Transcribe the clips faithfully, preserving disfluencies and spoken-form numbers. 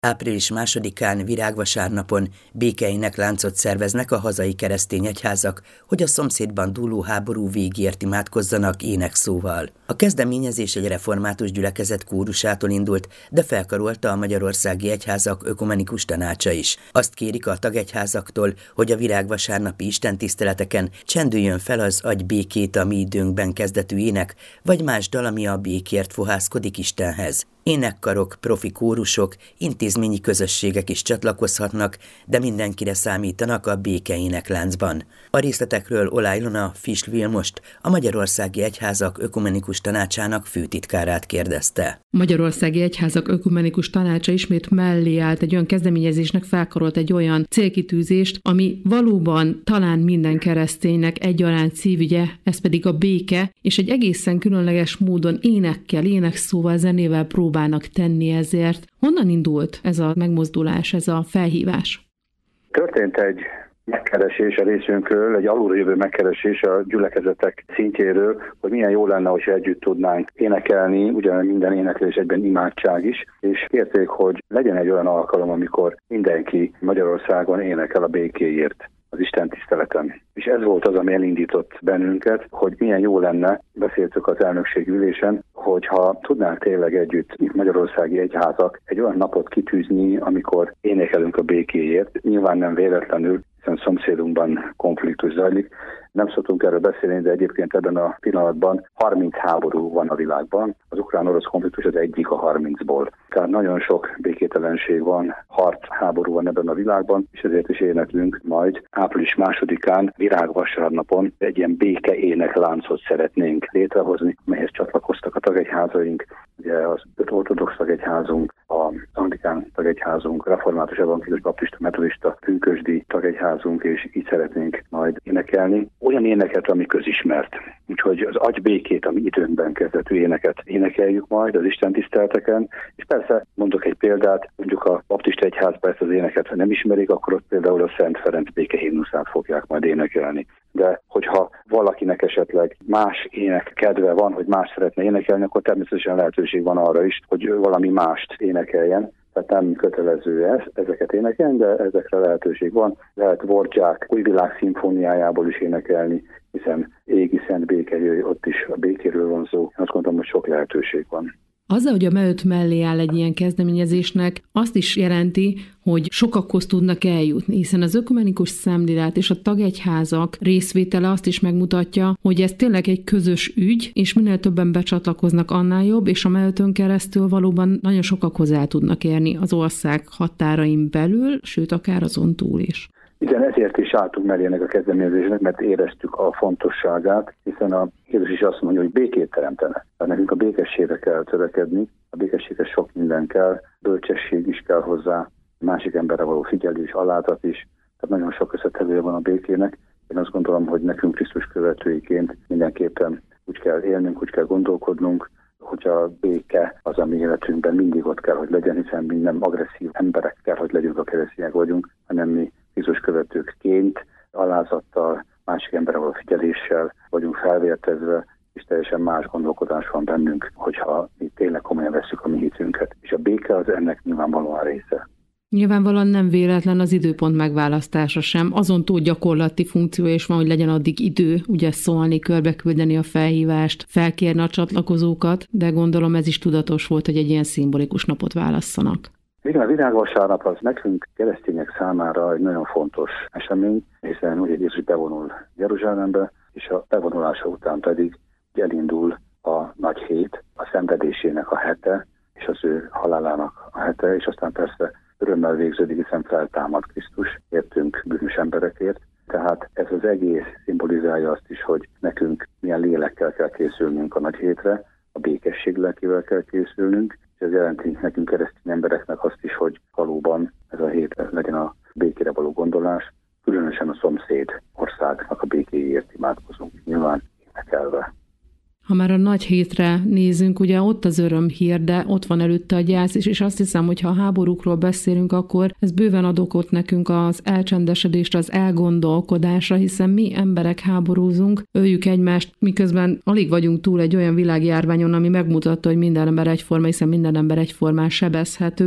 április másodikán virágvasárnapon békeének láncot szerveznek a hazai keresztény egyházak, hogy a szomszédban dúló háború végéért imádkozzanak énekszóval. A kezdeményezés egy református gyülekezet kórusától indult, de felkarolta a Magyarországi Egyházak Ökumenikus Tanácsa is. Azt kérik a tagegyházaktól, hogy a virágvasárnapi istentiszteleteken csendüljön fel az Adj békét a mi időnkben kezdetű ének, vagy más dal, ami a békért fohászkodik Istenhez. Énekkarok, profi kórusok, intézményi közösségek is csatlakozhatnak, de mindenkire számítanak a békeének láncban. A részletekről Oláh Ilona Fischl Vilmost, a Magyarországi Egyházak Ökumenikus Tanácsának főtitkárát kérdezte. A Magyarországi Egyházak Ökumenikus Tanácsa ismét mellé állt egy olyan kezdeményezésnek, felkarolt egy olyan célkitűzést, ami valóban talán minden kereszténynek egyaránt szívügye, ez pedig a béke, és egy egészen különleges módon énekkel, énekszóval, zenével próbálnak tenni ezért. Honnan indult ez a megmozdulás, ez a felhívás? Történt egy megkeresés a részünkről, egy alulról jövő megkeresés a gyülekezetek szintjéről, hogy milyen jó lenne, hogyha együtt tudnánk énekelni, ugyan minden éneklés egyben imádság is, és kérték, hogy legyen egy olyan alkalom, amikor mindenki Magyarországon énekel a békéért az Isten tiszteleten. És ez volt az, ami elindított bennünket, hogy milyen jó lenne, beszéltük az elnökség ülésen, hogyha tudnánk tényleg együtt, itt Magyarországi Egyházak, egy olyan napot kitűzni, amikor énekelünk a békéért. Nyilván nem véletlenül, hiszen szomszédunkban konfliktus zajlik. Nem szoktunk erről beszélni, de egyébként ebben a pillanatban harminc háború van a világban. Az ukrán-orosz konfliktus az egyik a harmincból. Tehát nagyon sok békételenség van, harc, háború van ebben a világban, és ezért is éneklünk majd április másodikán, virágvasárnapon egy ilyen béke énekláncot szeretnénk létrehozni, melyhez csatlakoztak a tagegyházaink, ugye az öt ortodox tagegyházunk, az anglikán tagegyházunk, református evangélikus baptista metodista pünkösdi tagegyházunk, és így szeretnénk majd énekelni. Olyan éneket, ami közismert. Úgyhogy az Adj békét, ami időnkben kezdetű éneket énekeljük majd az istentiszteleteken, és persze mondok egy példát, mondjuk a baptista egyházban ezt az éneket, ha nem ismerik, akkor ott például a Szent Ferenc békehimnuszát fogják majd énekelni. De hogyha valakinek esetleg más ének kedve van, hogy más szeretne énekelni, akkor természetesen lehetőség van arra is, hogy valami mást énekeljen. Tehát nem kötelező ez, ezeket énekelni, de ezekre lehetőség van. Lehet Dvorak Újvilág szimfóniájából is énekelni, hiszen Égi Szent Béke jöjj, ott is a békéről van szó. Én azt gondolom, hogy sok lehetőség van. Azzal, hogy a MeÖt mellé áll egy ilyen kezdeményezésnek, azt is jelenti, hogy sokakhoz tudnak eljutni, hiszen az ökumenikus szemlélet és a tagegyházak részvétele azt is megmutatja, hogy ez tényleg egy közös ügy, és minél többen becsatlakoznak, annál jobb, és a MeÖtön keresztül valóban nagyon sokakhoz el tudnak érni az ország határain belül, sőt, akár azon túl is. Igen, ezért is álltunk mellé ennek a kezdeményezésnek, mert éreztük a fontosságát, hiszen a Jézus is azt mondja, hogy békét teremtene. Tehát nekünk a békességre kell törekedni, a békességhez sok minden kell, bölcsesség is kell hozzá, másik emberre való figyelés, alázat is, tehát nagyon sok összetevője van a békének. Én azt gondolom, hogy nekünk Krisztus követőiként mindenképpen úgy kell élnünk, úgy kell gondolkodnunk, hogy a béke az a mi életünkben mindig ott kell, hogy legyen, hiszen mi nem agresszív emberek kell, hogy legyünk, a keresztények vagyunk, hanem mi Jézus követőkként, alázattal, másik emberre való figyeléssel vagyunk felvértezve, és teljesen más gondolkodás van bennünk, hogyha mi tényleg komolyan vesszük a mi hitünket. És a béke az ennek nyilvánvalóan része. Nyilvánvalóan nem véletlen az időpont megválasztása sem. Azon túl gyakorlati funkció is van, hogy legyen addig idő, ugye szólni, körbeküldeni a felhívást, felkérni a csatlakozókat, de gondolom ez is tudatos volt, hogy egy ilyen szimbolikus napot válasszanak. Igen, a virágvasárnap az nekünk keresztények számára egy nagyon fontos esemény, hiszen ugye Jézus bevonul Jeruzsálembe, és a bevonulása után pedig elindul a nagy hét, a szenvedésének a hete, és az ő halálának a hete, és aztán persze örömmel végződik, hiszen feltámad Krisztus, értünk bűnös emberekért. Tehát ez az egész szimbolizálja azt is, hogy nekünk milyen lélekkel kell készülnünk a nagy hétre, a békesség lelkével kell készülnünk, és ez jelenti nekünk keresztény embereknek azt is, hogy valóban ez a hét legyen a békére való gondolás, különösen a szomszéd országnak a békéért imádkozunk, nyilván énekelve. Ha már a nagy hétre nézünk, ugye ott az örömhír, de ott van előtte a gyász is, és azt hiszem, hogy ha a háborúkról beszélünk, akkor ez bőven ad okot nekünk az elcsendesedésre, az elgondolkodásra, hiszen mi emberek háborúzunk, öljük egymást, miközben alig vagyunk túl egy olyan világjárványon, ami megmutatta, hogy minden ember egyforma, hiszen minden ember egyformán sebezhető.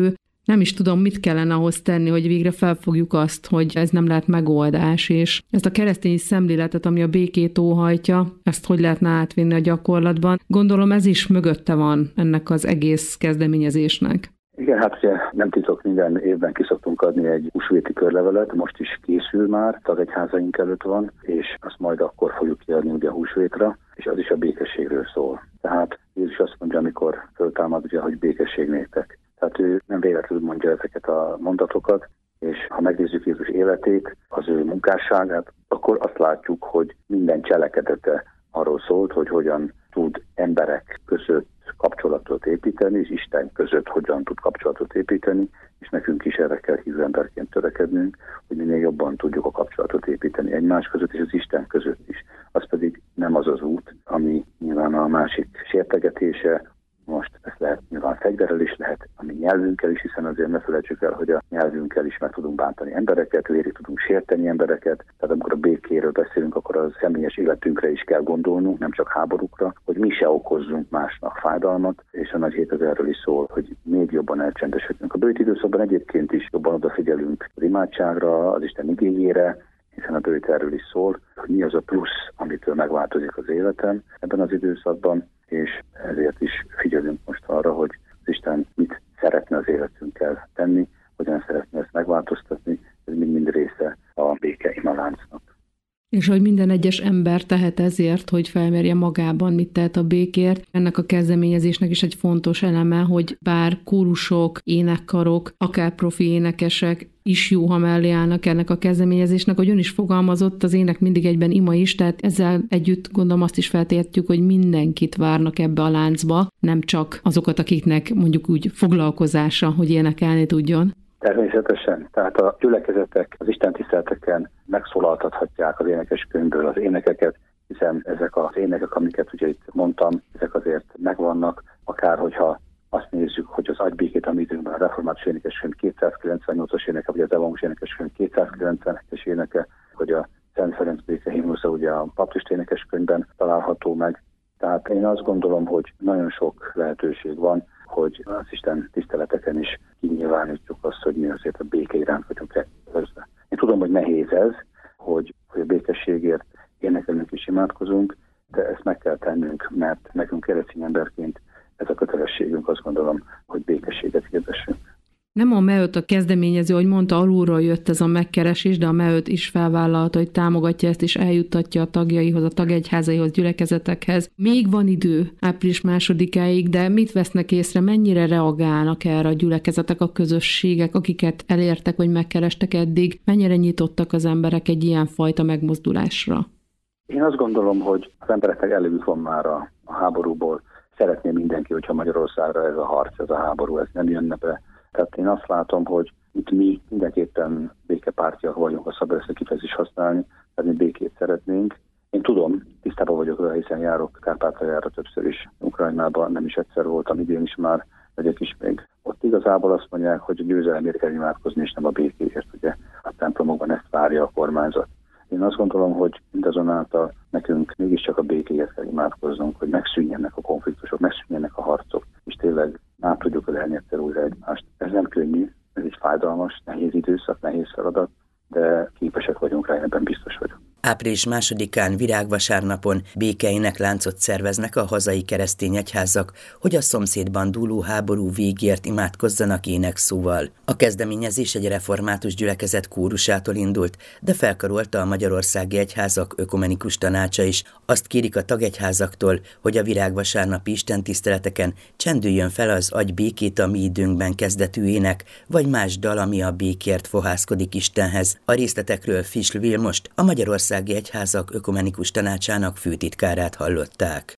Nem is tudom, mit kellene ahhoz tenni, hogy végre felfogjuk azt, hogy ez nem lehet megoldás, és ezt a keresztény szemléletet, ami a békét óhajtja, ezt hogy lehetne átvinni a gyakorlatban. Gondolom ez is mögötte van ennek az egész kezdeményezésnek. Igen, hát ugye nem titok, minden évben ki szoktunk adni egy húsvéti körlevelet, most is készül már, tagegyházaink előtt van, és azt majd akkor fogjuk kiadni ugye a húsvétra, és az is a békességről szól. Tehát Jézus azt mondja, amikor föltámad, ugye, hogy békesség néktek. Tehát ő nem véletlenül mondja ezeket a mondatokat, és ha megnézzük Jézus életét, az ő munkásságát, akkor azt látjuk, hogy minden cselekedete arról szólt, hogy hogyan tud emberek között kapcsolatot építeni, és Isten között hogyan tud kapcsolatot építeni, és nekünk is erre kell hívő emberként törekednünk, hogy minél jobban tudjuk a kapcsolatot építeni egymás között, és az Isten között is. Az pedig nem az az út, ami nyilván a másik sértegetése, most ezt lehet nyilván fegyverrel is, lehet a mi nyelvünkkel is, hiszen azért ne felejtsük el, hogy a nyelvünkkel is meg tudunk bántani embereket, végig tudunk sérteni embereket. Tehát amikor a békéről beszélünk, akkor a személyes életünkre is kell gondolnunk, nem csak háborúkra, hogy mi se okozzunk másnak fájdalmat, és a nagy hét az erről is szól, hogy még jobban elcsendesedünk. A bőjt időszakban egyébként is jobban odafigyelünk az imádságra, az Isten igényére, hiszen a bőjt erről is szól, hogy mi az a plusz, amitől megváltozik az életem ebben az időszakban, és ezért is figyelünk most arra, hogy az Isten mit szeretne az életünkkel tenni, hogyan szeretne ezt megváltoztatni, ez mind-mind része a béke imaláncnak. És hogy minden egyes ember tehet ezért, hogy felmérje magában, mit tehet a békért. Ennek a kezdeményezésnek is egy fontos eleme, hogy bár kórusok, énekkarok, akár profi énekesek is jó, ha mellé állnak ennek a kezdeményezésnek, hogy ön is fogalmazott, az ének mindig egyben ima is, tehát ezzel együtt gondolom azt is feltétjük, hogy mindenkit várnak ebbe a láncba, nem csak azokat, akiknek mondjuk úgy foglalkozása, hogy énekelni tudjon. Természetesen. Tehát a gyülekezetek az istentiszteleteken megszólaltathatják az énekeskönyvből az énekeket, hiszen ezek az énekek, amiket ugye itt mondtam, ezek azért megvannak, akár hogyha azt nézzük, hogy az agybékét említünk, a református énekeskönyv kétszázkilencvennyolcas éneke, vagy az evangélikus énekeskönyv kétszázkilencvenes éneke, hogy a Szent Ferenc béke himnusza ugye a baptista énekeskönyvben található meg. Tehát én azt gondolom, hogy nagyon sok lehetőség van, hogy az Isten tiszteleteken is kinyilvánítjuk azt, hogy mi azért a béke iránt vagyunk elkötelezve. Én tudom, hogy nehéz ez, hogy, hogy a békességért énekelünk és imádkozunk, de ezt meg kell tennünk, mert nekünk keresztény emberként ez a kötelességünk, azt gondolom, hogy békességet hirdessünk. Nem a MEÖT a kezdeményező, hogy mondta, alulról jött ez a megkeresés, de a MEÖT is felvállalta, hogy támogatja ezt, és eljuttatja a tagjaihoz, a tagegyházaihoz, gyülekezetekhez. Még van idő április másodikáig, de mit vesznek észre, mennyire reagálnak erre a gyülekezetek, a közösségek, akiket elértek, vagy megkerestek eddig, mennyire nyitottak az emberek egy ilyen fajta megmozdulásra? Én azt gondolom, hogy az embereknek elég van már a, a háborúból. Szeretné mindenki, hogyha Magyarországra ez a harc, ez a háború, ez nem jönne be. Tehát én azt látom, hogy itt mi mindenképpen békepártiak vagyunk, ha szabad ezt a kifejezést használni, tehát mi békét szeretnénk. Én tudom, tisztában vagyok vele, hiszen járok Kárpátaljára többször is, Ukrajnában nem is egyszer voltam, idén is már megyek is még. Ott igazából azt mondják, hogy a győzelemért kell imádkozni, és nem a békéért, ugye a templomokban ezt várja a kormányzat. Én azt gondolom, hogy mindazonáltal nekünk mégiscsak a békéért kell imádkoznunk, hogy megszűnjenek a konfliktusok, megszűnjenek a harcok, és tényleg át tudjuk adni egyszer újra egymást. Ez nem könnyű, ez egy fájdalmas, nehéz időszak, nehéz feladat, de képesek vagyunk rá, ebben biztos vagyok. április másodikán virágvasárnapon békeinek láncot szerveznek a hazai keresztény egyházak, hogy a szomszédban dúló háború végért imádkozzanak énekszóval. A kezdeményezés egy református gyülekezet kórusától indult, de felkarolta a magyarországi egyházak ökumenikus tanácsa is. Azt kérik a tagegyházaktól, hogy a virágvasárnapi istentiszteleteken csendüljön fel az Adj békét a mi időnkben kezdetű ének, vagy más dal, ami a békért fohászkodik Istenhez. A részletekről Fisl Vilmost, a Magyarországi Egyházak ökumenikus tanácsának főtitkárát hallották.